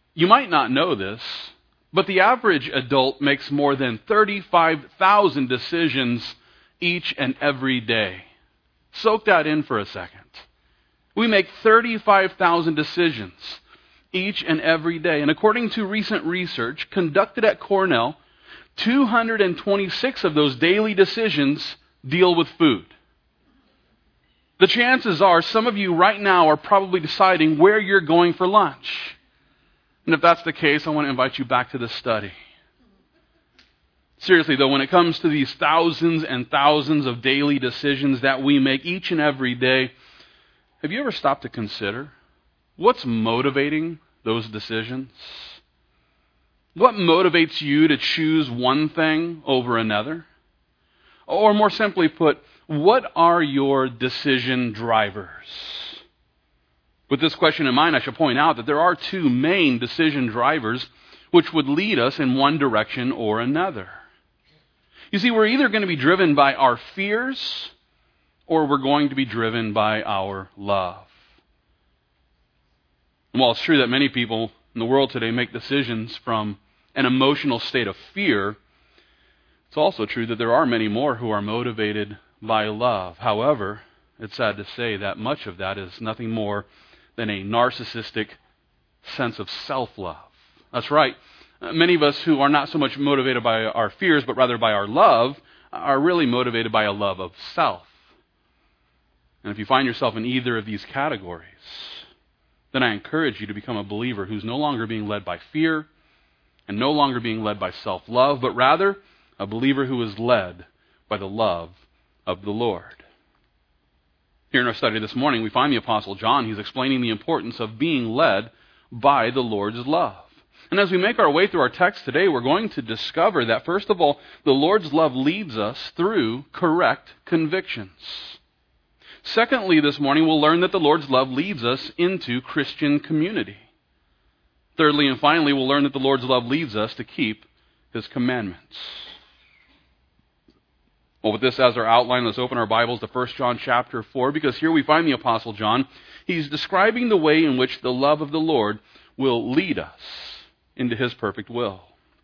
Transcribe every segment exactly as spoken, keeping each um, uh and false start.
You might not know this, but the average adult makes more than thirty-five thousand decisions each and every day. Soak that in for a second. We make thirty-five thousand decisions each and every day. And according to recent research conducted at Cornell, two hundred twenty-six of those daily decisions deal with food. The chances are some of you right now are probably deciding where you're going for lunch. And if that's the case, I want to invite you back to this study. Seriously, though, when it comes to these thousands and thousands of daily decisions that we make each and every day, have you ever stopped to consider what's motivating those decisions? What motivates you to choose one thing over another? Or more simply put, what are your decision drivers? With this question in mind, I should point out that there are two main decision drivers which would lead us in one direction or another. You see, we're either going to be driven by our fears or we're going to be driven by our love. And while it's true that many people in the world today make decisions from an emotional state of fear, it's also true that there are many more who are motivated by love. However, it's sad to say that much of that is nothing more than a narcissistic sense of self-love. That's right. Many of us who are not so much motivated by our fears, but rather by our love, are really motivated by a love of self. And if you find yourself in either of these categories, then I encourage you to become a believer who's no longer being led by fear and no longer being led by self-love, but rather a believer who is led by the love of the Lord. Here in our study this morning, we find the Apostle John. He's explaining the importance of being led by the Lord's love. And as we make our way through our text today, we're going to discover that, first of all, the Lord's love leads us through correct convictions. Secondly, this morning, we'll learn that the Lord's love leads us into Christian community. Thirdly and finally, we'll learn that the Lord's love leads us to keep His commandments. Well, with this as our outline, let's open our Bibles to First John chapter four, because here we find the Apostle John. He's describing the way in which the love of the Lord will lead us into His perfect will.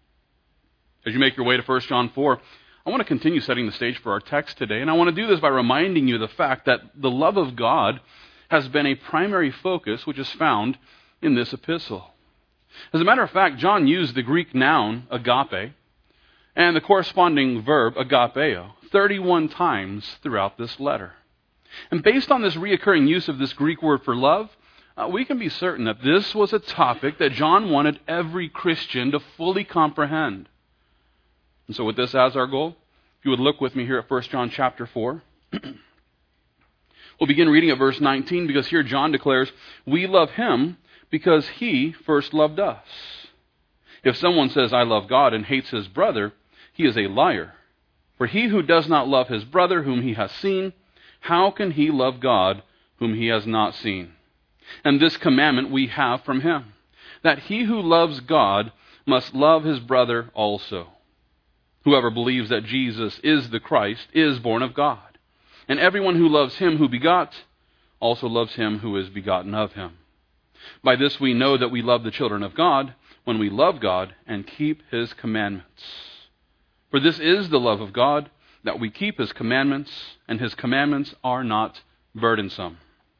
As you make your way to First John four, I want to continue setting the stage for our text today, and I want to do this by reminding you of the fact that the love of God has been a primary focus which is found in this epistle. As a matter of fact, John used the Greek noun agape and the corresponding verb agapeo thirty-one times throughout this letter. And based on this reoccurring use of this Greek word for love, Uh, we can be certain that this was a topic that John wanted every Christian to fully comprehend. And so with this as our goal, if you would look with me here at First John chapter four, we'll begin reading at verse nineteen, because here John declares, "We love Him because He first loved us. If someone says, 'I love God,' and hates his brother, he is a liar. For he who does not love his brother whom he has seen, how can he love God whom he has not seen? And this commandment we have from Him, that he who loves God must love his brother also. Whoever believes that Jesus is the Christ is born of God. And everyone who loves Him who begot also loves Him who is begotten of Him. By this we know that we love the children of God, when we love God and keep His commandments. For this is the love of God, that we keep His commandments, and His commandments are not burdensome."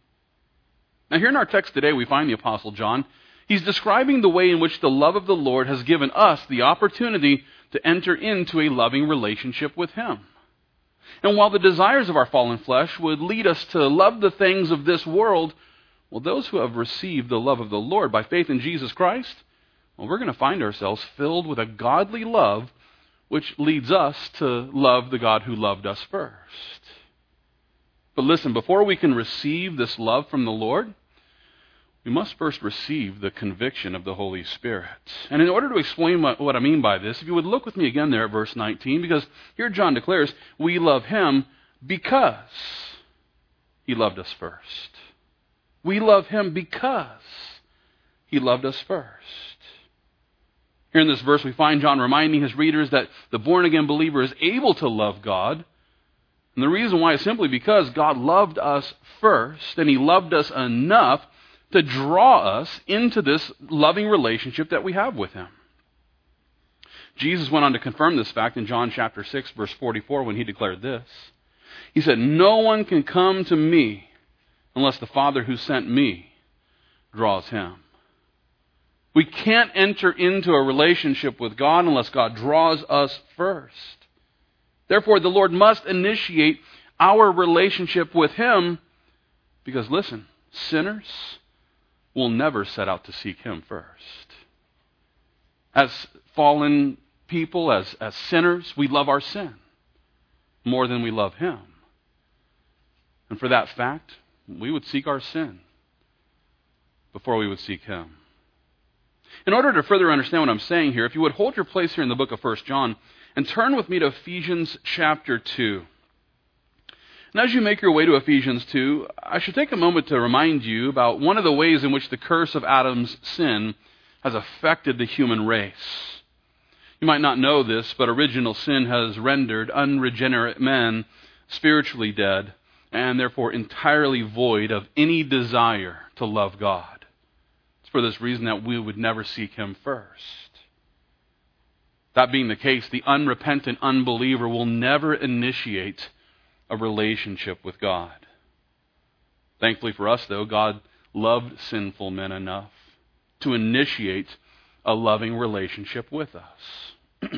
Now here in our text today, we find the Apostle John. He's describing the way in which the love of the Lord has given us the opportunity to enter into a loving relationship with Him. And while the desires of our fallen flesh would lead us to love the things of this world, well, those who have received the love of the Lord by faith in Jesus Christ, well, we're going to find ourselves filled with a godly love which leads us to love the God who loved us first. But listen, before we can receive this love from the Lord, we must first receive the conviction of the Holy Spirit. And in order to explain what, what I mean by this, if you would look with me again there at verse nineteen, because here John declares, we love Him because He loved us first. We love Him because He loved us first. Here in this verse, we find John reminding his readers that the born-again believer is able to love God. And the reason why is simply because God loved us first, and He loved us enough to draw us into this loving relationship that we have with him. Jesus went on to confirm this fact in John chapter six, verse forty-four, when he declared this. He said, "No one can come to me unless the Father who sent me draws him." We can't enter into a relationship with God unless God draws us first. Therefore, the Lord must initiate our relationship with him because, listen, sinners will never set out to seek him first. As fallen people, as, as sinners, we love our sin more than we love him. And for that fact, we would seek our sin before we would seek him. In order to further understand what I'm saying here, if you would hold your place here in the book of First John and turn with me to Ephesians chapter two. And as you make your way to Ephesians two, I should take a moment to remind you about one of the ways in which the curse of Adam's sin has affected the human race. You might not know this, but original sin has rendered unregenerate men spiritually dead and therefore entirely void of any desire to love God. It's for this reason that we would never seek him first. That being the case, the unrepentant unbeliever will never initiate a relationship with God. Thankfully for us, though, God loved sinful men enough to initiate a loving relationship with us. As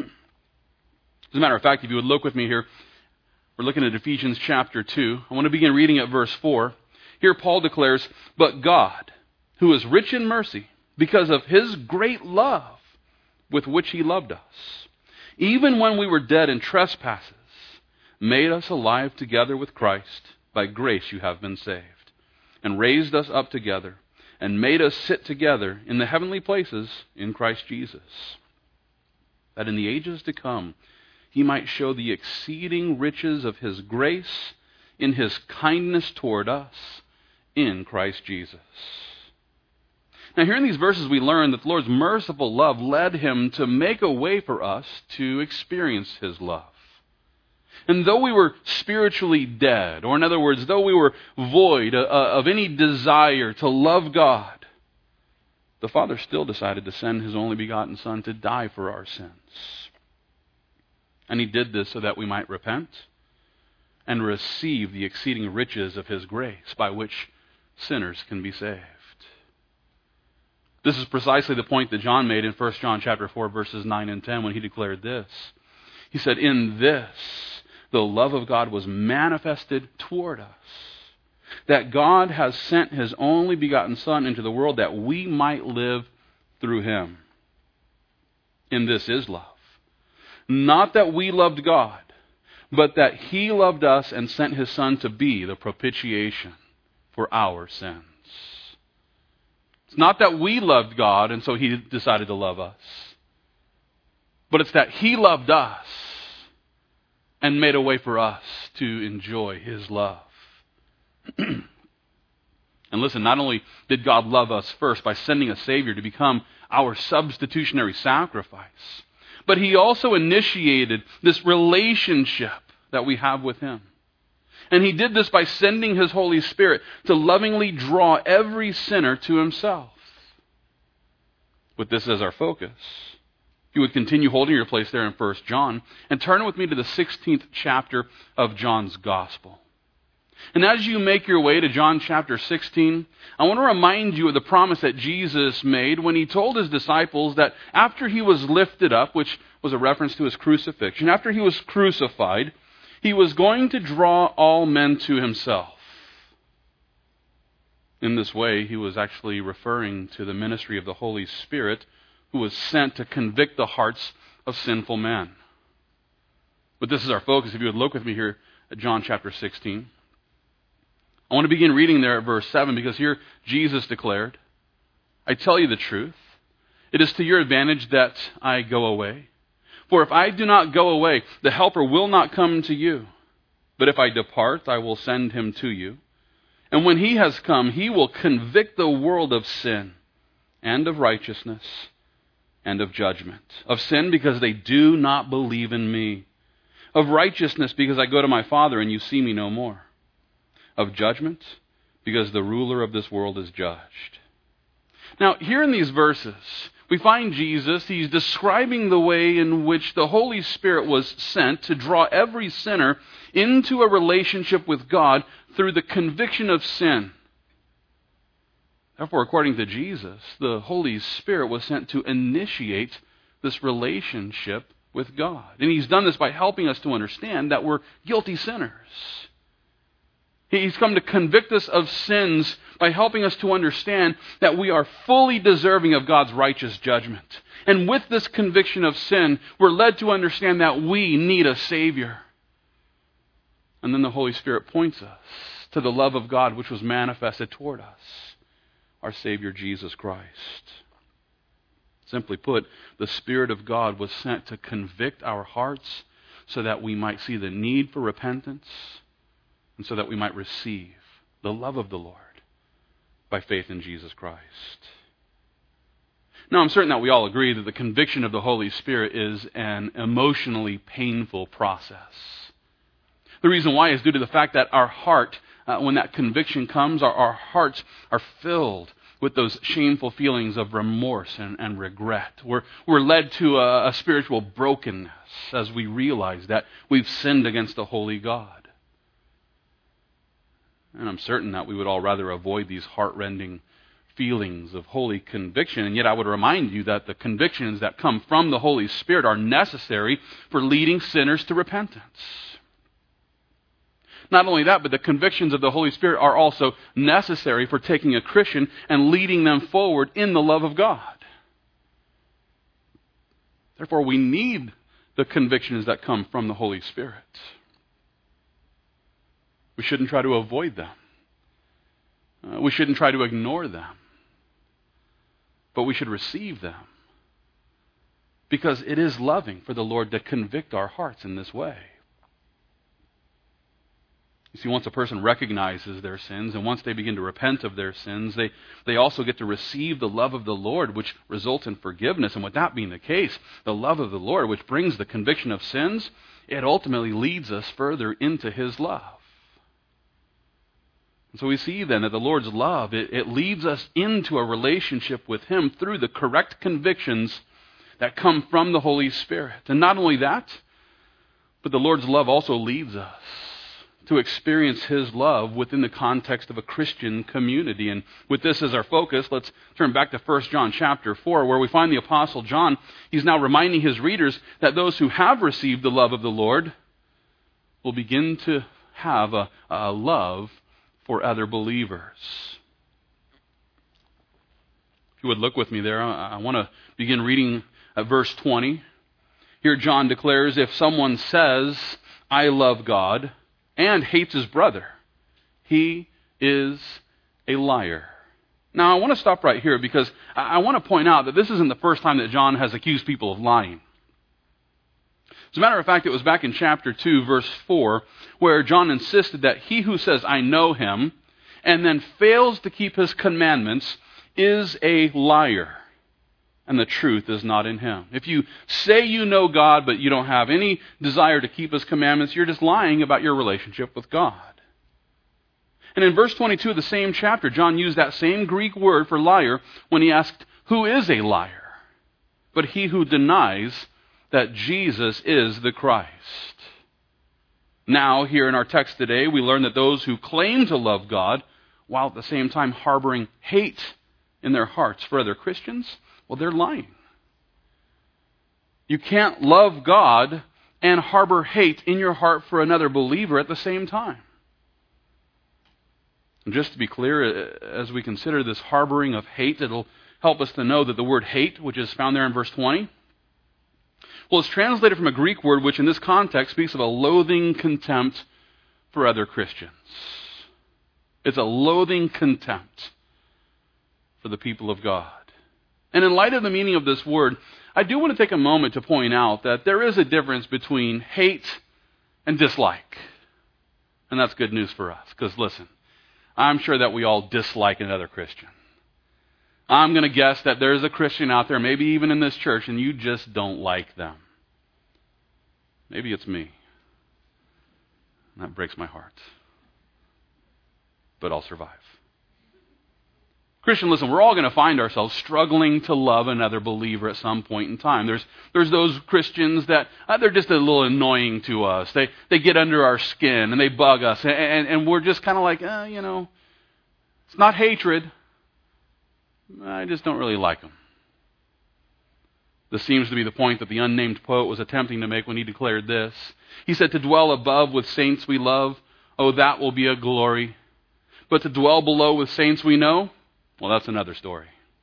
a matter of fact, if you would look with me here, we're looking at Ephesians chapter two. I want to begin reading at verse four. Here Paul declares, "But God, who is rich in mercy, because of his great love with which he loved us, even when we were dead in trespasses, made us alive together with Christ. By grace you have been saved, and raised us up together, and made us sit together in the heavenly places in Christ Jesus, that in the ages to come he might show the exceeding riches of his grace in his kindness toward us in Christ Jesus." Now, here in these verses, we learn that the Lord's merciful love led him to make a way for us to experience his love. And though we were spiritually dead, or in other words, though we were void of any desire to love God, the Father still decided to send his only begotten Son to die for our sins. And he did this so that we might repent and receive the exceeding riches of his grace by which sinners can be saved. This is precisely the point that John made in First John chapter four, verses nine and ten, when he declared this. He said, "In this, the love of God was manifested toward us, that God has sent his only begotten Son into the world that we might live through him. In this is love. Not that we loved God, but that he loved us and sent his Son to be the propitiation for our sins." It's not that we loved God and so he decided to love us, but it's that he loved us and made a way for us to enjoy his love. And listen, not only did God love us first by sending a Savior to become our substitutionary sacrifice, but he also initiated this relationship that we have with him. And he did this by sending his Holy Spirit to lovingly draw every sinner to himself. With this as our focus, you would continue holding your place there in First John and turn with me to the sixteenth chapter of John's Gospel. And as you make your way to John chapter sixteen, I want to remind you of the promise that Jesus made when he told his disciples that after he was lifted up, which was a reference to his crucifixion, after he was crucified, he was going to draw all men to himself. In this way, he was actually referring to the ministry of the Holy Spirit, who was sent to convict the hearts of sinful men. But this is our focus. If you would look with me here at John chapter sixteen. I want to begin reading there at verse seven, because here Jesus declared, "I tell you the truth, it is to your advantage that I go away. For if I do not go away, the Helper will not come to you. But if I depart, I will send him to you. And when he has come, he will convict the world of sin and of righteousness and of judgment. Of sin, because they do not believe in me. Of righteousness, because I go to my Father and you see me no more. Of judgment, because the ruler of this world is judged. Now, here in these verses, we find Jesus, he's describing the way in which the Holy Spirit was sent to draw every sinner into a relationship with God through the conviction of sin. Therefore, according to Jesus, the Holy Spirit was sent to initiate this relationship with God. And he's done this by helping us to understand that we're guilty sinners. He's come to convict us of sins by helping us to understand that we are fully deserving of God's righteous judgment. And with this conviction of sin, we're led to understand that we need a Savior. And then the Holy Spirit points us to the love of God which was manifested toward us, our Savior Jesus Christ. Simply put, the Spirit of God was sent to convict our hearts so that we might see the need for repentance and so that we might receive the love of the Lord by faith in Jesus Christ. Now, I'm certain that we all agree that the conviction of the Holy Spirit is an emotionally painful process. The reason why is due to the fact that our heart, uh, when that conviction comes, our, our hearts are filled with those shameful feelings of remorse and, and regret. We're, we're led to a, a spiritual brokenness as we realize that we've sinned against the holy God. And I'm certain that we would all rather avoid these heart-rending feelings of holy conviction. And yet I would remind you that the convictions that come from the Holy Spirit are necessary for leading sinners to repentance. Not only that, but the convictions of the Holy Spirit are also necessary for taking a Christian and leading them forward in the love of God. Therefore, we need the convictions that come from the Holy Spirit. We shouldn't try to avoid them. Uh, we shouldn't try to ignore them. But we should receive them. Because it is loving for the Lord to convict our hearts in this way. You see, once a person recognizes their sins and once they begin to repent of their sins, they, they also get to receive the love of the Lord, which results in forgiveness. And with that being the case, the love of the Lord, which brings the conviction of sins, it ultimately leads us further into His love. And so we see then that the Lord's love, it, it leads us into a relationship with Him through the correct convictions that come from the Holy Spirit. And not only that, but the Lord's love also leads us to experience His love within the context of a Christian community. And with this as our focus, let's turn back to First John chapter four, where we find the Apostle John. He's now reminding his readers that those who have received the love of the Lord will begin to have a, a love for other believers. If you would look with me there, I, I want to begin reading at verse twenty. Here John declares, if someone says, I love God, and hates his brother, he is a liar. Now, I want to stop right here because I want to point out that this isn't the first time that John has accused people of lying. As a matter of fact, it was back in chapter two, verse four, where John insisted that he who says, I know him, and then fails to keep his commandments is a liar, and the truth is not in him. If you say you know God, but you don't have any desire to keep His commandments, you're just lying about your relationship with God. And in verse twenty-two of the same chapter, John used that same Greek word for liar when he asked, who is a liar? But he who denies that Jesus is the Christ. Now, here in our text today, we learn that those who claim to love God, while at the same time harboring hate in their hearts for other Christians, well, they're lying. You can't love God and harbor hate in your heart for another believer at the same time. And just to be clear, as we consider this harboring of hate, it'll help us to know that the word hate, which is found there in verse twenty, well, it's translated from a Greek word which in this context speaks of a loathing contempt for other Christians. It's a loathing contempt for the people of God. And in light of the meaning of this word, I do want to take a moment to point out that there is a difference between hate and dislike. And that's good news for us, because listen, I'm sure that we all dislike another Christian. I'm going to guess that there's a Christian out there, maybe even in this church, and you just don't like them. Maybe it's me. And that breaks my heart. But I'll survive. Christian, listen, we're all going to find ourselves struggling to love another believer at some point in time. There's there's those Christians that uh, they're just a little annoying to us. They they get under our skin and they bug us, and, and, and we're just kind of like, uh, you know, it's not hatred. I just don't really like them. This seems to be the point that the unnamed poet was attempting to make when he declared this. He said, to dwell above with saints we love, oh, that will be a glory. But to dwell below with saints we know, well, that's another story.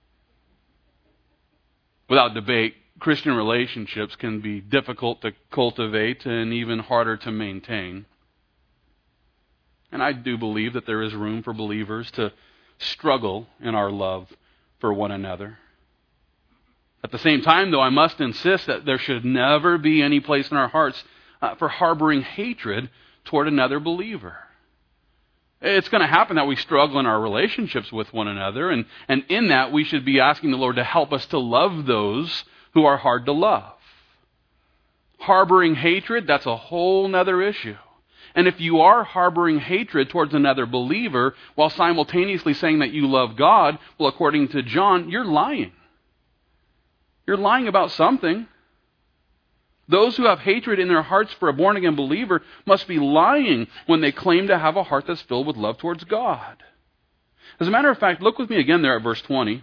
Without debate, Christian relationships can be difficult to cultivate and even harder to maintain. And I do believe that there is room for believers to struggle in our love for one another. At the same time, though, I must insist that there should never be any place in our hearts uh, for harboring hatred toward another believer. It's going to happen that we struggle in our relationships with one another, and, and in that we should be asking the Lord to help us to love those who are hard to love. Harboring hatred, that's a whole nother issue. And if you are harboring hatred towards another believer while simultaneously saying that you love God, well, according to John, you're lying. You're lying about something. Those who have hatred in their hearts for a born-again believer must be lying when they claim to have a heart that's filled with love towards God. As a matter of fact, look with me again there at verse twenty.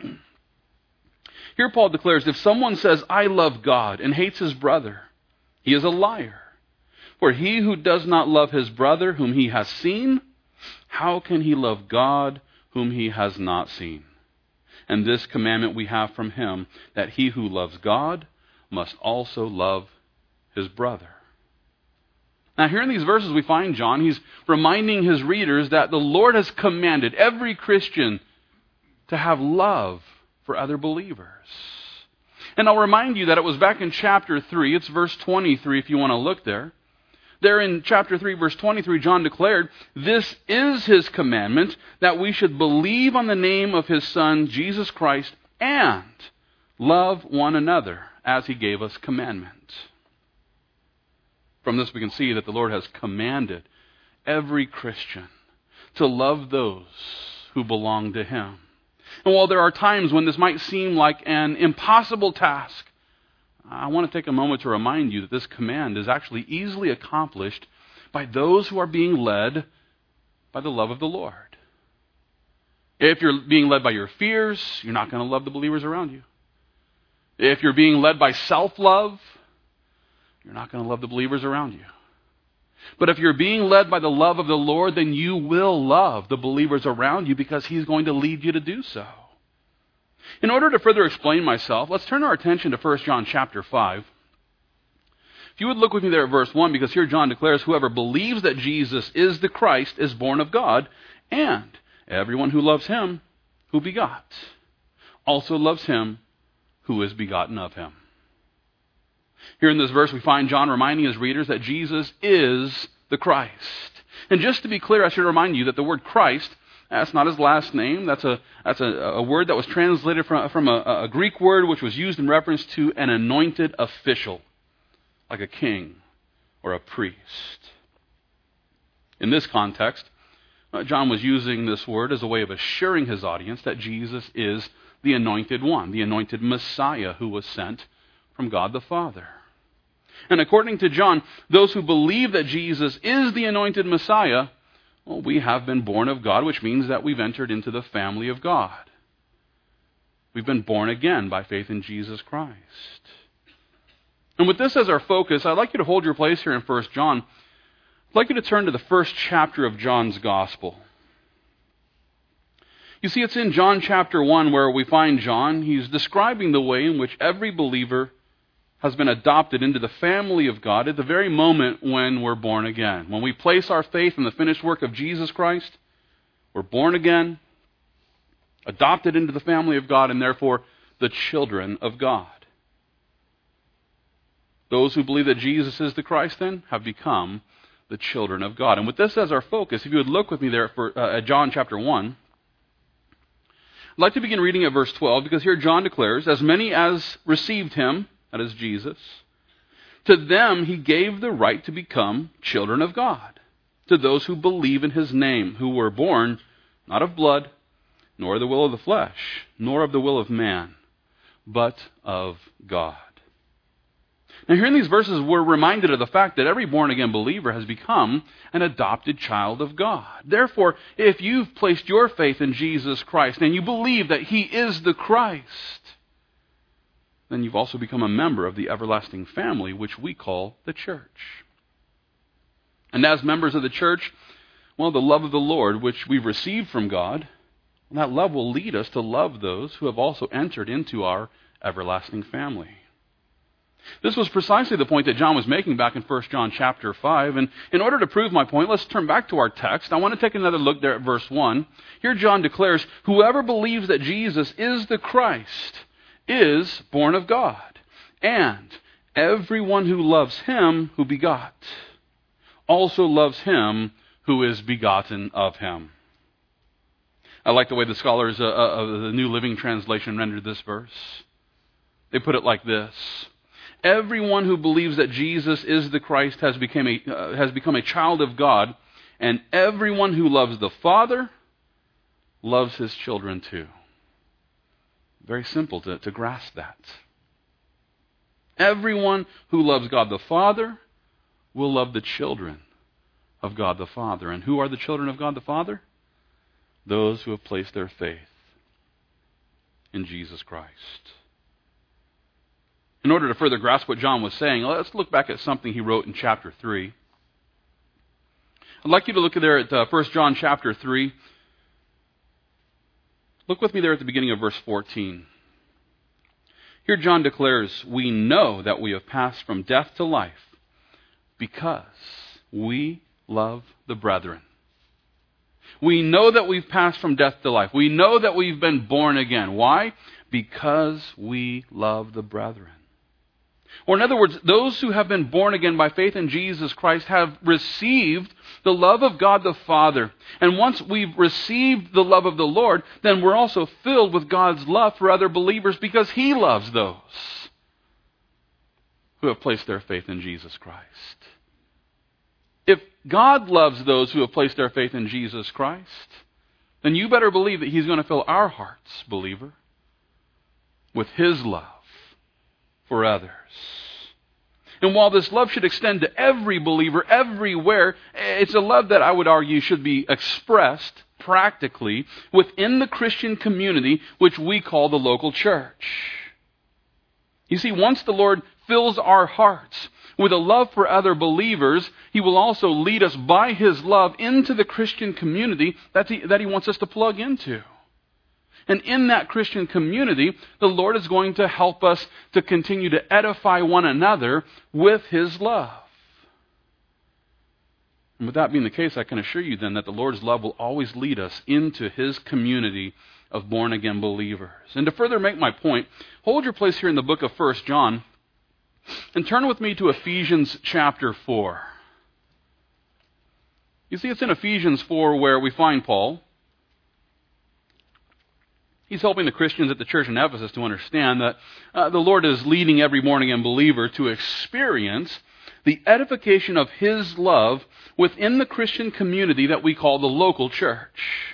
Here Paul declares, if someone says, I love God, and hates his brother, he is a liar. For he who does not love his brother whom he has seen, how can he love God whom he has not seen? And this commandment we have from him, that he who loves God must also love his brother. Now here in these verses we find John, he's reminding his readers that the Lord has commanded every Christian to have love for other believers. And I'll remind you that it was back in chapter three, it's verse twenty-three if you want to look there. There in chapter three, verse twenty-three, John declared, this is his commandment, that we should believe on the name of his Son, Jesus Christ, and love one another as he gave us commandment. From this we can see that the Lord has commanded every Christian to love those who belong to him. And while there are times when this might seem like an impossible task, I want to take a moment to remind you that this command is actually easily accomplished by those who are being led by the love of the Lord. If you're being led by your fears, you're not going to love the believers around you. If you're being led by self-love, you're not going to love the believers around you. But if you're being led by the love of the Lord, then you will love the believers around you because he's going to lead you to do so. In order to further explain myself, let's turn our attention to First John chapter five. If you would look with me there at verse one, because here John declares, whoever believes that Jesus is the Christ is born of God, and everyone who loves him who begot also loves him who is begotten of him. Here in this verse we find John reminding his readers that Jesus is the Christ. And just to be clear, I should remind you that the word Christ, that's not his last name. That's a that's a, a word that was translated from, from a, a Greek word which was used in reference to an anointed official, like a king or a priest. In this context, uh, John was using this word as a way of assuring his audience that Jesus is the anointed one, the anointed Messiah who was sent from God the Father. And according to John, those who believe that Jesus is the anointed Messiah, well, we have been born of God, which means that we've entered into the family of God. We've been born again by faith in Jesus Christ. And with this as our focus, I'd like you to hold your place here in First John. I'd like you to turn to the first chapter of John's Gospel. You see, it's in John chapter one where we find John. He's describing the way in which every believer has been adopted into the family of God at the very moment when we're born again. When we place our faith in the finished work of Jesus Christ, we're born again, adopted into the family of God, and therefore the children of God. Those who believe that Jesus is the Christ, then, have become the children of God. And with this as our focus, if you would look with me there for, uh, at John chapter one, I'd like to begin reading at verse twelve, because here John declares, as many as received him, that is Jesus, to them he gave the right to become children of God, to those who believe in his name, who were born not of blood, nor the will of the flesh, nor of the will of man, but of God. Now, here in these verses, we're reminded of the fact that every born-again believer has become an adopted child of God. Therefore, if you've placed your faith in Jesus Christ and you believe that He is the Christ, then you've also become a member of the everlasting family, which we call the church. And as members of the church, well, the love of the Lord, which we've received from God, that love will lead us to love those who have also entered into our everlasting family. This was precisely the point that John was making back in First John chapter five. And in order to prove my point, let's turn back to our text. I want to take another look there at verse one. Here John declares, whoever believes that Jesus is the Christ is born of God. And everyone who loves Him who begot also loves Him who is begotten of Him. I like the way the scholars uh, of the New Living Translation rendered this verse. They put it like this. Everyone who believes that Jesus is the Christ has become a, uh, has become a child of God, and everyone who loves the Father loves his children too. Very simple to, to grasp that. Everyone who loves God the Father will love the children of God the Father. And who are the children of God the Father? Those who have placed their faith in Jesus Christ. In order to further grasp what John was saying, let's look back at something he wrote in chapter three. I'd like you to look there at uh, First John chapter three. Look with me there at the beginning of verse fourteen. Here John declares, we know that we have passed from death to life because we love the brethren. We know that we've passed from death to life. We know that we've been born again. Why? Because we love the brethren. Or in other words, those who have been born again by faith in Jesus Christ have received the love of God the Father. And once we've received the love of the Lord, then we're also filled with God's love for other believers because He loves those who have placed their faith in Jesus Christ. If God loves those who have placed their faith in Jesus Christ, then you better believe that He's going to fill our hearts, believer, with His love for others. And while this love should extend to every believer everywhere, it's a love that I would argue should be expressed practically within the Christian community, which we call the local church. You see, once the Lord fills our hearts with a love for other believers, He will also lead us by His love into the Christian community that He, that He wants us to plug into. And in that Christian community, the Lord is going to help us to continue to edify one another with His love. And with that being the case, I can assure you then that the Lord's love will always lead us into His community of born-again believers. And to further make my point, hold your place here in the book of First John and turn with me to Ephesians chapter four. You see, it's in Ephesians four where we find Paul. He's helping the Christians at the church in Ephesus to understand that uh, the Lord is leading every born-again believer to experience the edification of His love within the Christian community that we call the local church.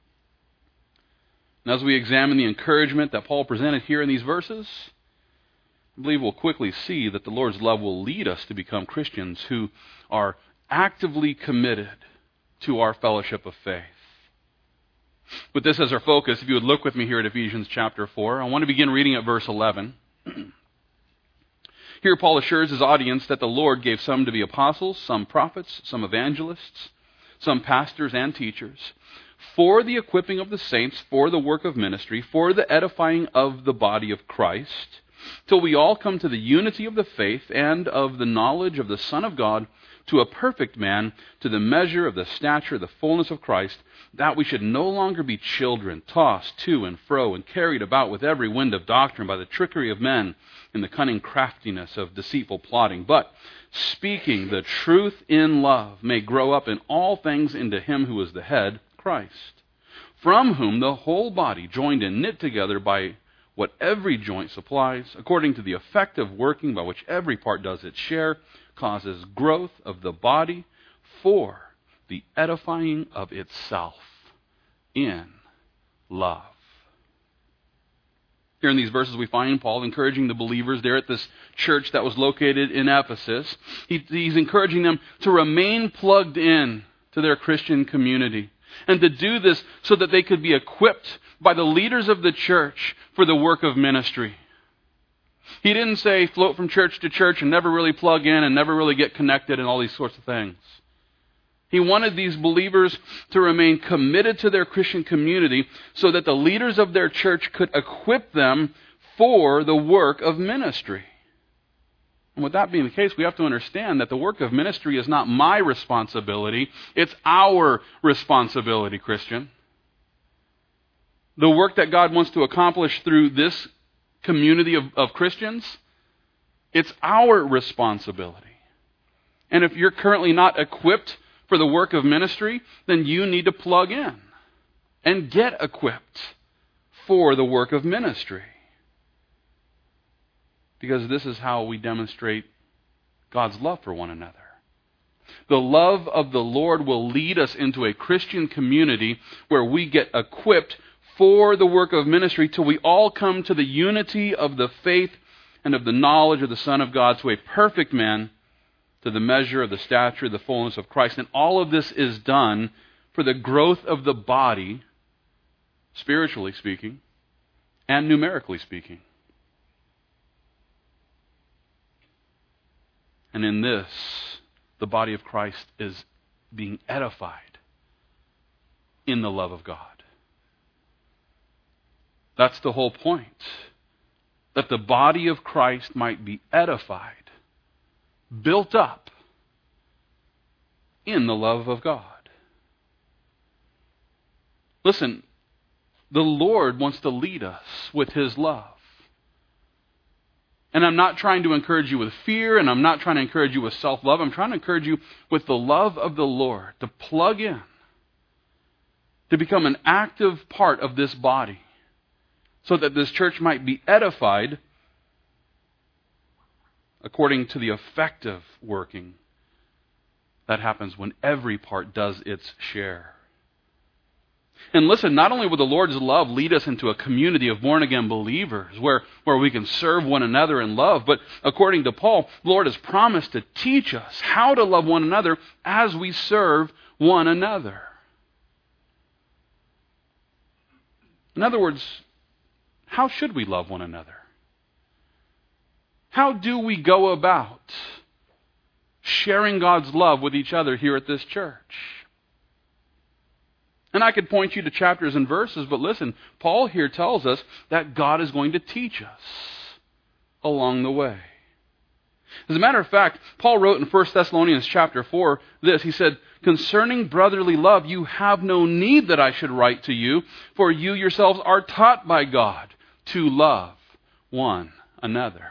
And as we examine the encouragement that Paul presented here in these verses, I believe we'll quickly see that the Lord's love will lead us to become Christians who are actively committed to our fellowship of faith. With this as our focus, if you would look with me here at Ephesians chapter four, I want to begin reading at verse eleven. Here Paul assures his audience that the Lord gave some to be apostles, some prophets, some evangelists, some pastors and teachers, for the equipping of the saints, for the work of ministry, for the edifying of the body of Christ, till we all come to the unity of the faith and of the knowledge of the Son of God, to a perfect man, to the measure of the stature, the fullness of Christ, that we should no longer be children, tossed to and fro and carried about with every wind of doctrine by the trickery of men and the cunning craftiness of deceitful plotting, but speaking the truth in love may grow up in all things into Him who is the head, Christ, from whom the whole body, joined and knit together by what every joint supplies, according to the effective working by which every part does its share, causes growth of the body for the edifying of itself in love. Here in these verses we find Paul encouraging the believers there at this church that was located in Ephesus. He, he's encouraging them to remain plugged in to their Christian community, and to do this so that they could be equipped by the leaders of the church for the work of ministry. He didn't say float from church to church and never really plug in and never really get connected and all these sorts of things. He wanted these believers to remain committed to their Christian community so that the leaders of their church could equip them for the work of ministry. And with that being the case, we have to understand that the work of ministry is not my responsibility, it's our responsibility, Christian. The work that God wants to accomplish through this community of, of Christians, it's our responsibility. And if you're currently not equipped for the work of ministry, then you need to plug in and get equipped for the work of ministry. Because this is how we demonstrate God's love for one another. The love of the Lord will lead us into a Christian community where we get equipped for the work of ministry till we all come to the unity of the faith and of the knowledge of the Son of God, to a perfect man, to the measure of the stature of the fullness of Christ. And all of this is done for the growth of the body, spiritually speaking, and numerically speaking. And in this, the body of Christ is being edified in the love of God. That's the whole point. That the body of Christ might be edified, built up in the love of God. Listen, the Lord wants to lead us with His love. And I'm not trying to encourage you with fear, and I'm not trying to encourage you with self-love. I'm trying to encourage you with the love of the Lord, to plug in, to become an active part of this body, so that this church might be edified according to the effective working that happens when every part does its share. And listen, not only will the Lord's love lead us into a community of born-again believers where, where we can serve one another in love, but according to Paul, the Lord has promised to teach us how to love one another as we serve one another. In other words, how should we love one another? How do we go about sharing God's love with each other here at this church? And I could point you to chapters and verses, but listen, Paul here tells us that God is going to teach us along the way. As a matter of fact, Paul wrote in First Thessalonians chapter four this. He said, "Concerning brotherly love, you have no need that I should write to you, for you yourselves are taught by God to love one another."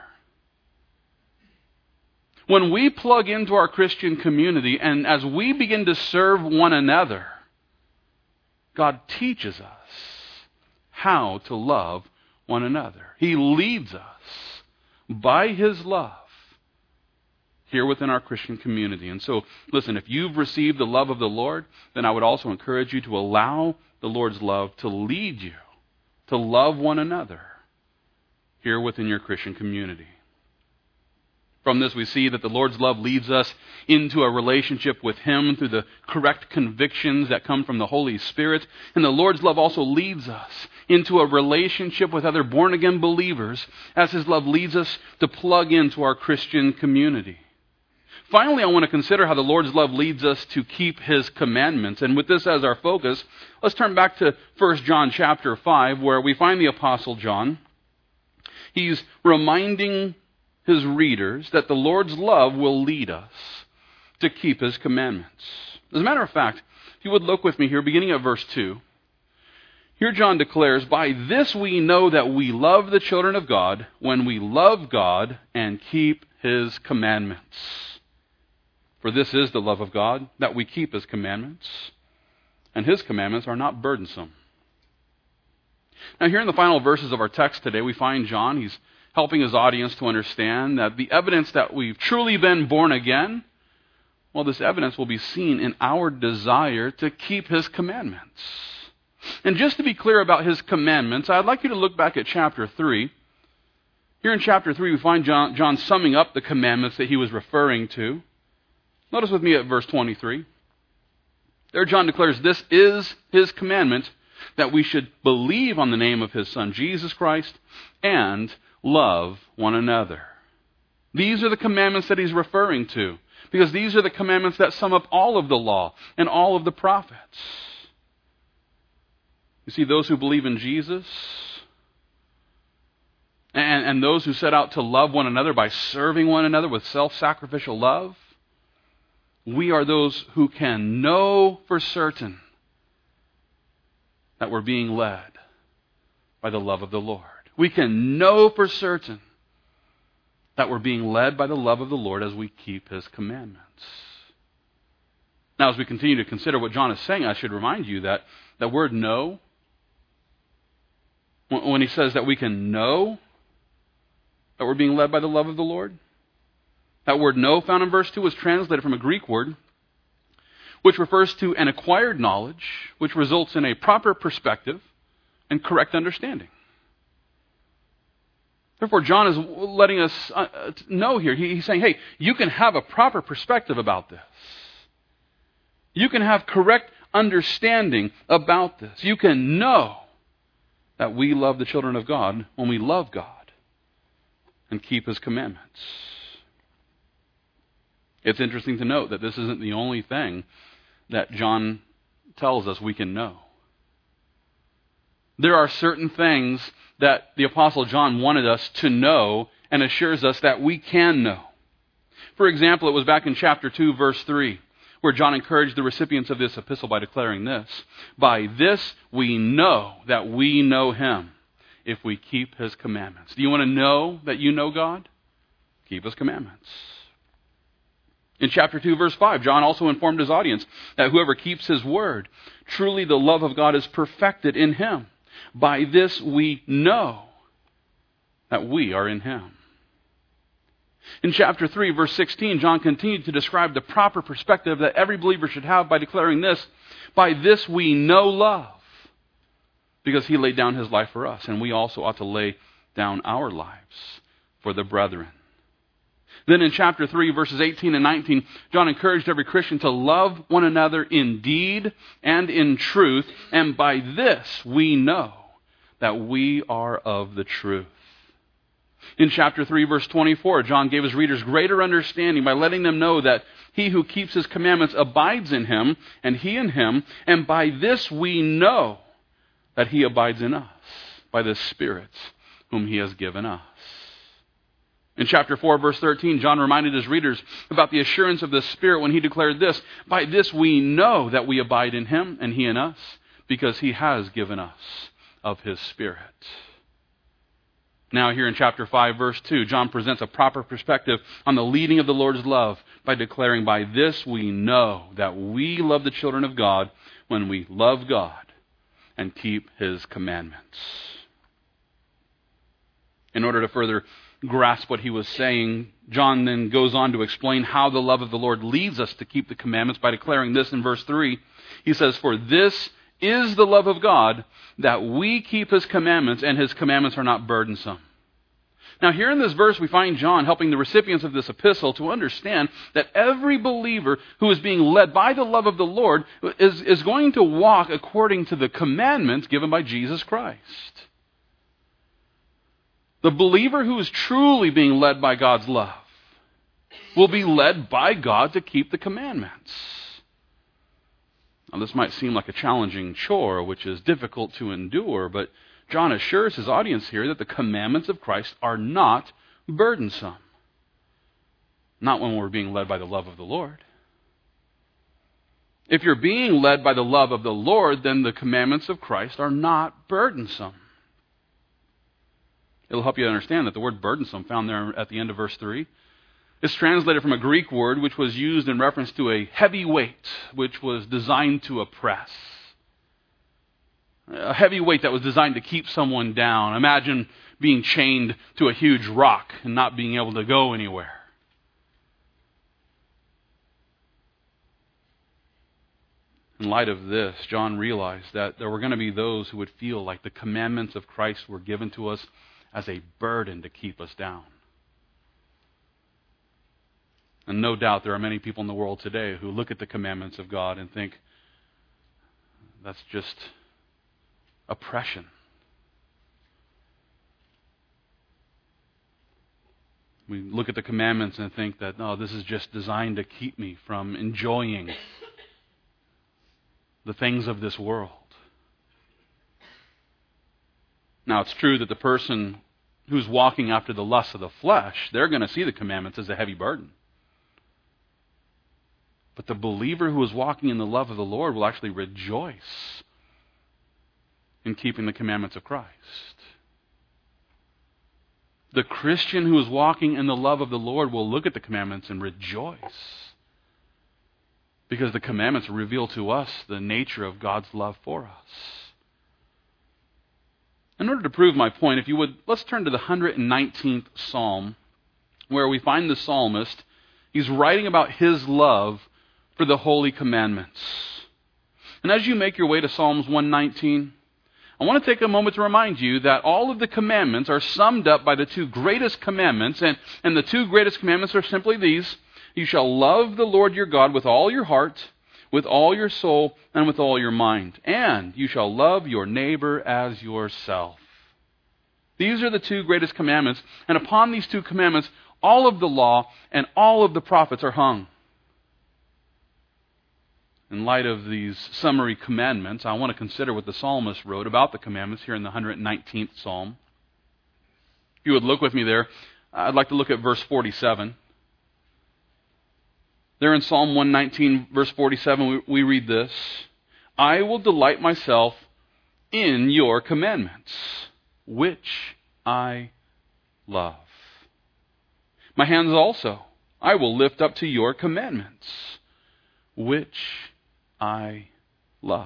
When we plug into our Christian community, and as we begin to serve one another, God teaches us how to love one another. He leads us by His love here within our Christian community. And so, listen, if you've received the love of the Lord, then I would also encourage you to allow the Lord's love to lead you to love one another here within your Christian community. From this we see that the Lord's love leads us into a relationship with Him through the correct convictions that come from the Holy Spirit. And the Lord's love also leads us into a relationship with other born-again believers as His love leads us to plug into our Christian community. Finally, I want to consider how the Lord's love leads us to keep His commandments. And with this as our focus, let's turn back to First John chapter five, where we find the Apostle John. He's reminding his readers that the Lord's love will lead us to keep His commandments. As a matter of fact, if you would look with me here, beginning at verse two, here John declares, "By this we know that we love the children of God, when we love God and keep His commandments. For this is the love of God, that we keep His commandments, and His commandments are not burdensome." Now here in the final verses of our text today, we find John, he's helping his audience to understand that the evidence that we've truly been born again, well, this evidence will be seen in our desire to keep His commandments. And just to be clear about his commandments, I'd like you to look back at chapter three. Here in chapter three, we find John, John summing up the commandments that he was referring to. Notice with me at verse twenty-three. There John declares, this is his commandment, that we should believe on the name of his Son, Jesus Christ, and love one another. These are the commandments that he's referring to, because these are the commandments that sum up all of the law and all of the prophets. You see, those who believe in Jesus and, and those who set out to love one another by serving one another with self-sacrificial love, we are those who can know for certain that we're being led by the love of the Lord. We can know for certain that we're being led by the love of the Lord as we keep his commandments. Now, as we continue to consider what John is saying, I should remind you that the word know, when he says that we can know that we're being led by the love of the Lord, that word know found in verse two is translated from a Greek word which refers to an acquired knowledge which results in a proper perspective and correct understanding. Therefore, John is letting us know here, he's saying, hey, you can have a proper perspective about this. You can have correct understanding about this. You can know that we love the children of God when we love God and keep his commandments. It's interesting to note that this isn't the only thing that John tells us we can know. There are certain things that the Apostle John wanted us to know and assures us that we can know. For example, it was back in chapter two, verse three, where John encouraged the recipients of this epistle by declaring this, by this we know that we know him, if we keep his commandments. Do you want to know that you know God? Keep his commandments. In chapter two, verse five, John also informed his audience that whoever keeps his word, truly the love of God is perfected in him. By this we know that we are in him. In chapter three, verse sixteen, John continued to describe the proper perspective that every believer should have by declaring this, by this we know love, because he laid down his life for us, and we also ought to lay down our lives for the brethren. Then in chapter three, verses eighteen and nineteen, John encouraged every Christian to love one another in deed and in truth, and by this we know that we are of the truth. In chapter three, verse twenty-four, John gave his readers greater understanding by letting them know that he who keeps his commandments abides in him, and he in him, and by this we know that he abides in us, by the Spirit whom he has given us. In chapter four, verse thirteen, John reminded his readers about the assurance of the Spirit when he declared this, by this we know that we abide in him and he in us, because he has given us of his Spirit. Now here in chapter five, verse two, John presents a proper perspective on the leading of the Lord's love by declaring, by this we know that we love the children of God when we love God and keep his commandments. In order to further grasp what he was saying, John then goes on to explain how the love of the Lord leads us to keep the commandments by declaring this in verse three. He says, for this is the love of God, that we keep his commandments, and his commandments are not burdensome. Now here in this verse we find John helping the recipients of this epistle to understand that every believer who is being led by the love of the Lord is, is going to walk according to the commandments given by Jesus Christ. The believer who is truly being led by God's love will be led by God to keep the commandments. Now, this might seem like a challenging chore, which is difficult to endure, but John assures his audience here that the commandments of Christ are not burdensome. Not when we're being led by the love of the Lord. If you're being led by the love of the Lord, then the commandments of Christ are not burdensome. It'll help you understand that the word burdensome found there at the end of verse three is translated from a Greek word which was used in reference to a heavy weight which was designed to oppress. A heavy weight that was designed to keep someone down. Imagine being chained to a huge rock and not being able to go anywhere. In light of this, John realized that there were going to be those who would feel like the commandments of Christ were given to us as a burden to keep us down. And no doubt there are many people in the world today who look at the commandments of God and think, that's just oppression. We look at the commandments and think that, no, this is just designed to keep me from enjoying the things of this world. Now, it's true that the person who's walking after the lusts of the flesh, they're going to see the commandments as a heavy burden. But the believer who is walking in the love of the Lord will actually rejoice in keeping the commandments of Christ. The Christian who is walking in the love of the Lord will look at the commandments and rejoice, because the commandments reveal to us the nature of God's love for us. In order to prove my point, if you would, let's turn to the one hundred nineteenth Psalm, where we find the psalmist. He's writing about his love for the holy commandments. And as you make your way to Psalms one nineteen, I want to take a moment to remind you that all of the commandments are summed up by the two greatest commandments, and, and the two greatest commandments are simply these. You shall love the Lord your God with all your heart, with all your soul, and with all your mind. And you shall love your neighbor as yourself. These are the two greatest commandments, and upon these two commandments, all of the law and all of the prophets are hung. In light of these summary commandments, I want to consider what the psalmist wrote about the commandments here in the one hundred nineteenth Psalm. If you would look with me there, I'd like to look at verse forty-seven. There in Psalm one nineteen, verse forty-seven, we, we read this: I will delight myself in your commandments, which I love. My hands also I will lift up to your commandments, which I love.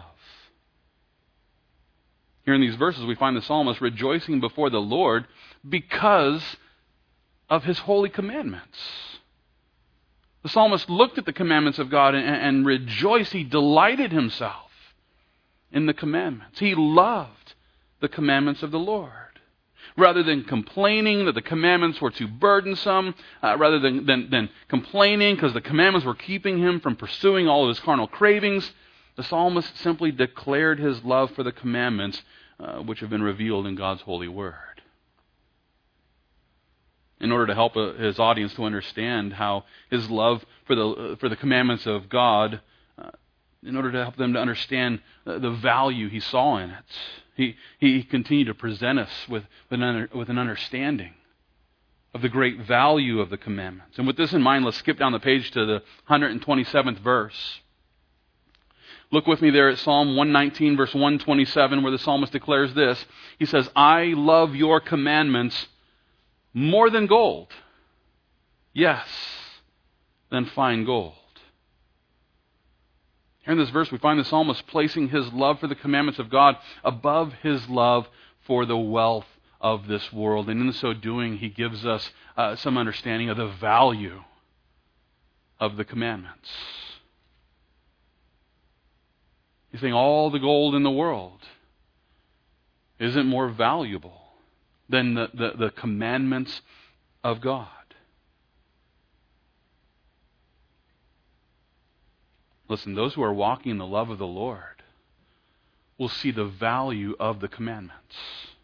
Here in these verses, we find the psalmist rejoicing before the Lord because of his holy commandments. The psalmist looked at the commandments of God and, and rejoiced. He delighted himself in the commandments. He loved the commandments of the Lord. Rather than complaining that the commandments were too burdensome, uh, rather than, than, than complaining because the commandments were keeping him from pursuing all of his carnal cravings, the psalmist simply declared his love for the commandments uh, which have been revealed in God's holy word. In order to help uh, his audience to understand how his love for the uh, for the commandments of God, uh, in order to help them to understand uh, the value he saw in it, He, he continued to present us with, with, an under, with an understanding of the great value of the commandments. And with this in mind, let's skip down the page to the one hundred twenty-seventh verse. Look with me there at Psalm one nineteen, verse one twenty-seven, where the psalmist declares this. He says, I love your commandments more than gold. Yes, than fine gold. Here in this verse, we find the psalmist placing his love for the commandments of God above his love for the wealth of this world. And in so doing, he gives us uh, some understanding of the value of the commandments. He's saying all the gold in the world isn't more valuable than the, the, the commandments of God. Listen, those who are walking in the love of the Lord will see the value of the commandments.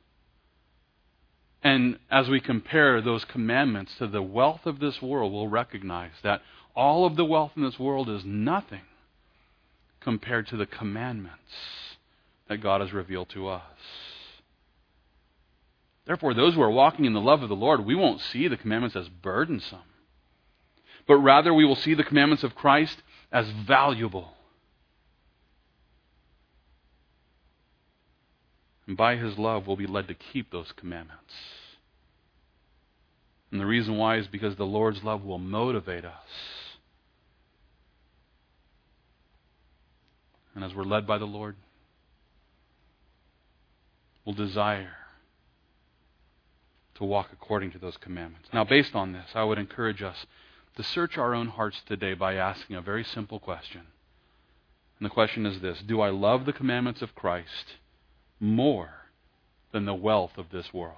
And as we compare those commandments to the wealth of this world, we'll recognize that all of the wealth in this world is nothing compared to the commandments that God has revealed to us. Therefore, those who are walking in the love of the Lord, we won't see the commandments as burdensome, but rather we will see the commandments of Christ as valuable. And by his love, we'll be led to keep those commandments. And the reason why is because the Lord's love will motivate us. And as we're led by the Lord, we'll desire to walk according to those commandments. Now, based on this, I would encourage us to search our own hearts today by asking a very simple question. And the question is this: do I love the commandments of Christ more than the wealth of this world?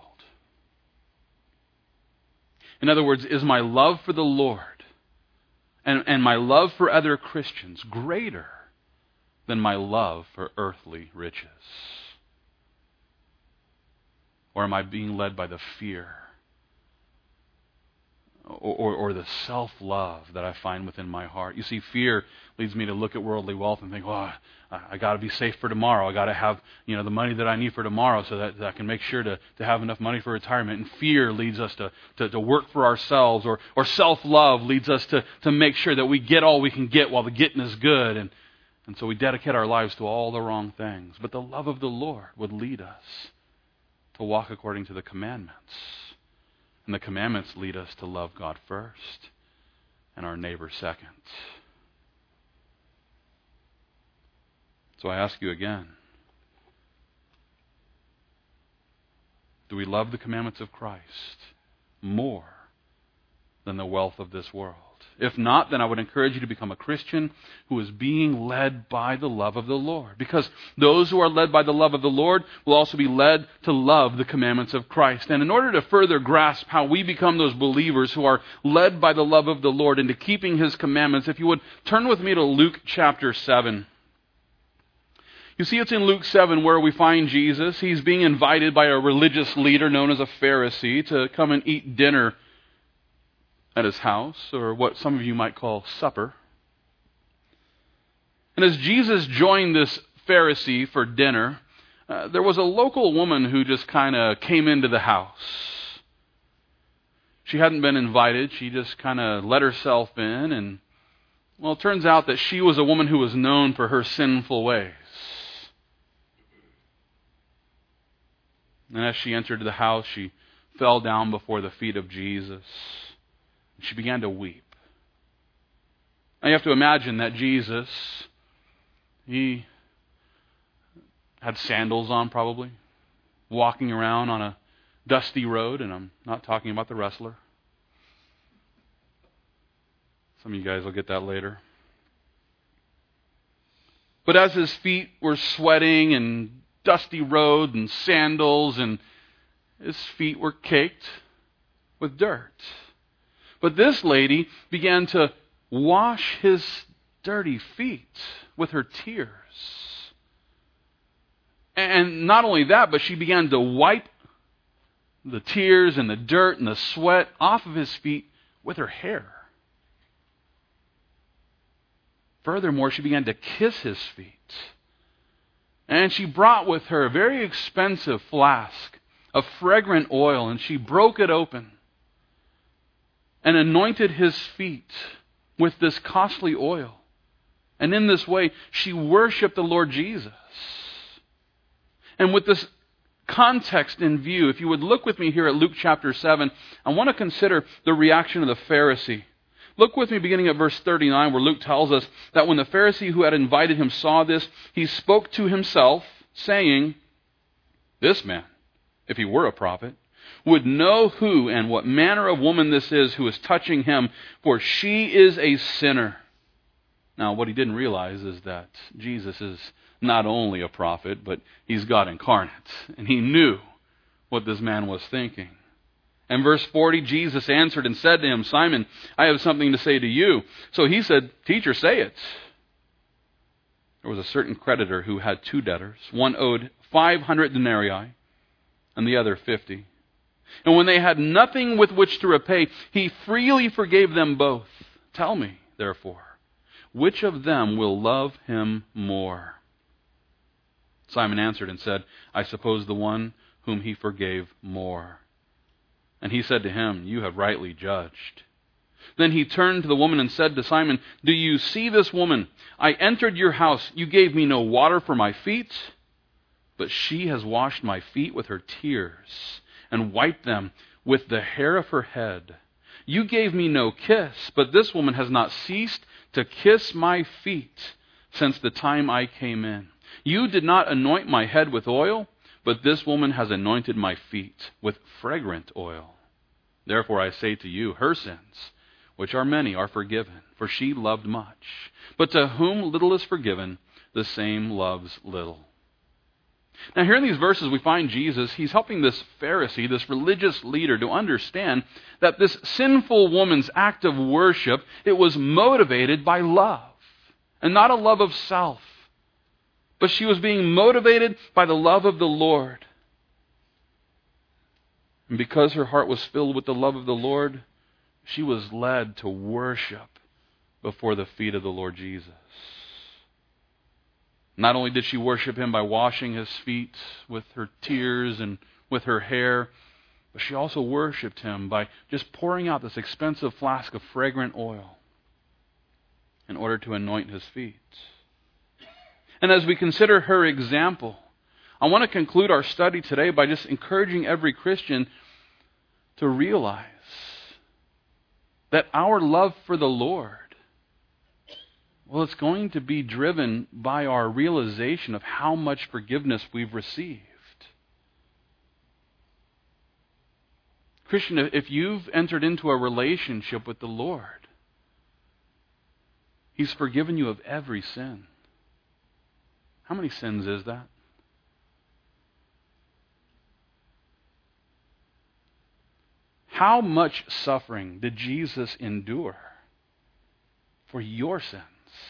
In other words, is my love for the Lord and, and my love for other Christians greater than my love for earthly riches? Or am I being led by the fear or, or, or the self-love that I find within my heart? You see, fear leads me to look at worldly wealth and think, well, I, I got to be safe for tomorrow. I got to have, you know, the money that I need for tomorrow so that, that I can make sure to, to have enough money for retirement. And fear leads us to, to, to work for ourselves, or, or self-love leads us to, to make sure that we get all we can get while the getting is good. And, and so we dedicate our lives to all the wrong things. But the love of the Lord would lead us to walk according to the commandments. And the commandments lead us to love God first and our neighbor second. So I ask you again, do we love the commandments of Christ more than the wealth of this world? If not, then I would encourage you to become a Christian who is being led by the love of the Lord. Because those who are led by the love of the Lord will also be led to love the commandments of Christ. And in order to further grasp how we become those believers who are led by the love of the Lord into keeping His commandments, if you would turn with me to Luke chapter seven. You see, it's in Luke seven where we find Jesus. He's being invited by a religious leader known as a Pharisee to come and eat dinner at his house, or what some of you might call supper. And as Jesus joined this Pharisee for dinner, uh, there was a local woman who just kind of came into the house. She hadn't been invited. She just kind of let herself in. And, well, it turns out that she was a woman who was known for her sinful ways. And as she entered the house, she fell down before the feet of Jesus. She began to weep. Now you have to imagine that Jesus, he had sandals on probably, walking around on a dusty road, and I'm not talking about the wrestler. Some of you guys will get that later. But as his feet were sweating and dusty road and sandals, and his feet were caked with dirt. But this lady began to wash his dirty feet with her tears. And not only that, but she began to wipe the tears and the dirt and the sweat off of his feet with her hair. Furthermore, she began to kiss his feet. And she brought with her a very expensive flask of fragrant oil, and she broke it open and anointed his feet with this costly oil. And in this way, she worshiped the Lord Jesus. And with this context in view, if you would look with me here at Luke chapter seven, I want to consider the reaction of the Pharisee. Look with me beginning at verse thirty-nine, where Luke tells us that when the Pharisee who had invited him saw this, he spoke to himself, saying, "This man, if he were a prophet, would know who and what manner of woman this is who is touching him, for she is a sinner." Now, what he didn't realize is that Jesus is not only a prophet, but he's God incarnate. And he knew what this man was thinking. And verse forty, Jesus answered and said to him, "Simon, I have something to say to you." So he said, "Teacher, say it." There was a certain creditor who had two debtors. One owed five hundred denarii and the other fifty. And when they had nothing with which to repay, he freely forgave them both. Tell me, therefore, which of them will love him more? Simon answered and said, "I suppose the one whom he forgave more." And he said to him, "You have rightly judged." Then he turned to the woman and said to Simon, "Do you see this woman? I entered your house. You gave me no water for my feet, but she has washed my feet with her tears and wiped them with the hair of her head. You gave me no kiss, but this woman has not ceased to kiss my feet since the time I came in. You did not anoint my head with oil, but this woman has anointed my feet with fragrant oil. Therefore I say to you, her sins, which are many, are forgiven, for she loved much. But to whom little is forgiven, the same loves little. Now here in these verses we find Jesus, he's helping this Pharisee, this religious leader, to understand that this sinful woman's act of worship, it was motivated by love, and not a love of self. But she was being motivated by the love of the Lord. And because her heart was filled with the love of the Lord, she was led to worship before the feet of the Lord Jesus. Not only did she worship him by washing his feet with her tears and with her hair, but she also worshiped him by just pouring out this expensive flask of fragrant oil in order to anoint his feet. And as we consider her example, I want to conclude our study today by just encouraging every Christian to realize that our love for the Lord, well, it's going to be driven by our realization of how much forgiveness we've received. Christian, if you've entered into a relationship with the Lord, He's forgiven you of every sin. How many sins is that? How much suffering did Jesus endure for your sins?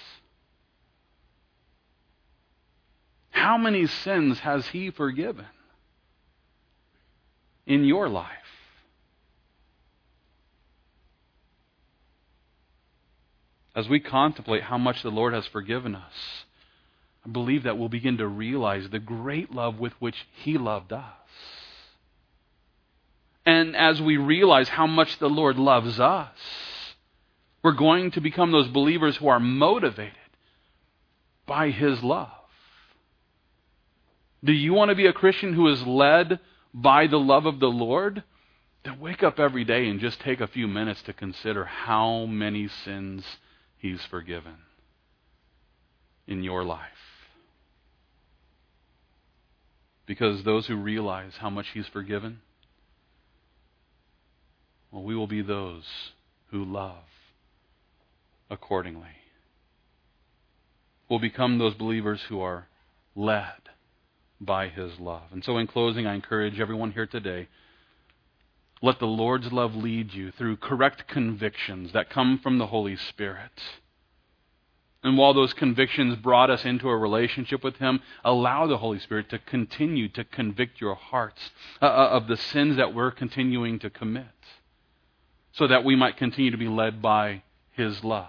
How many sins has He forgiven in your life? As we contemplate how much the Lord has forgiven us, I believe that we'll begin to realize the great love with which He loved us. And as we realize how much the Lord loves us, we're going to become those believers who are motivated by His love. Do you want to be a Christian who is led by the love of the Lord? Then wake up every day and just take a few minutes to consider how many sins He's forgiven in your life. Because those who realize how much He's forgiven, well, we will be those who love accordingly. We'll become those believers who are led by His love. And so in closing, I encourage everyone here today, let the Lord's love lead you through correct convictions that come from the Holy Spirit. And while those convictions brought us into a relationship with Him, allow the Holy Spirit to continue to convict your hearts uh, of the sins that we're continuing to commit, so that we might continue to be led by His love.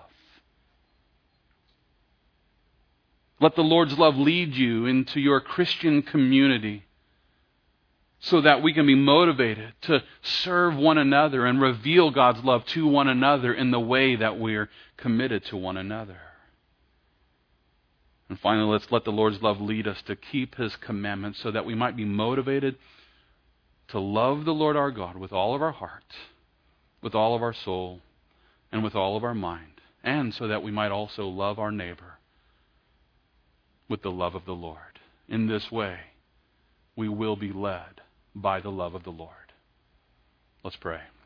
Let the Lord's love lead you into your Christian community so that we can be motivated to serve one another and reveal God's love to one another in the way that we're committed to one another. And finally, let's let the Lord's love lead us to keep His commandments so that we might be motivated to love the Lord our God with all of our heart, with all of our soul, and with all of our mind, and so that we might also love our neighbor with the love of the Lord. In this way, we will be led by the love of the Lord. Let's pray.